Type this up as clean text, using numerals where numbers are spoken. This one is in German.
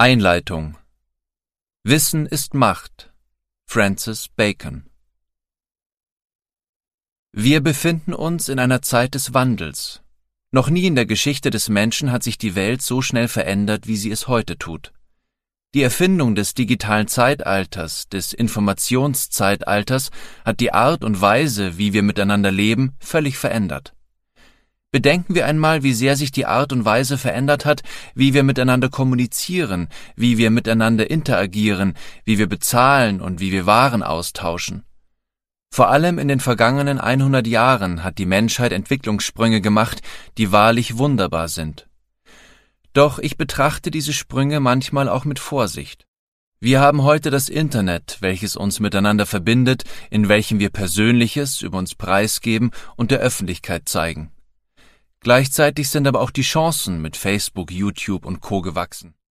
Einleitung. Wissen ist Macht. Francis Bacon. Wir befinden uns in einer Zeit des Wandels. Noch nie in der Geschichte des Menschen hat sich die Welt so schnell verändert, wie sie es heute tut. Die Erfindung des digitalen Zeitalters, des Informationszeitalters, hat die Art und Weise, wie wir miteinander leben, völlig verändert. Bedenken wir einmal, wie sehr sich die Art und Weise verändert hat, wie wir miteinander kommunizieren, wie wir miteinander interagieren, wie wir bezahlen und wie wir Waren austauschen. Vor allem in den vergangenen 100 Jahren hat die Menschheit Entwicklungssprünge gemacht, die wahrlich wunderbar sind. Doch ich betrachte diese Sprünge manchmal auch mit Vorsicht. Wir haben heute das Internet, welches uns miteinander verbindet, in welchem wir Persönliches über uns preisgeben und der Öffentlichkeit zeigen. Gleichzeitig sind aber auch die Chancen mit Facebook, YouTube und Co. gewachsen.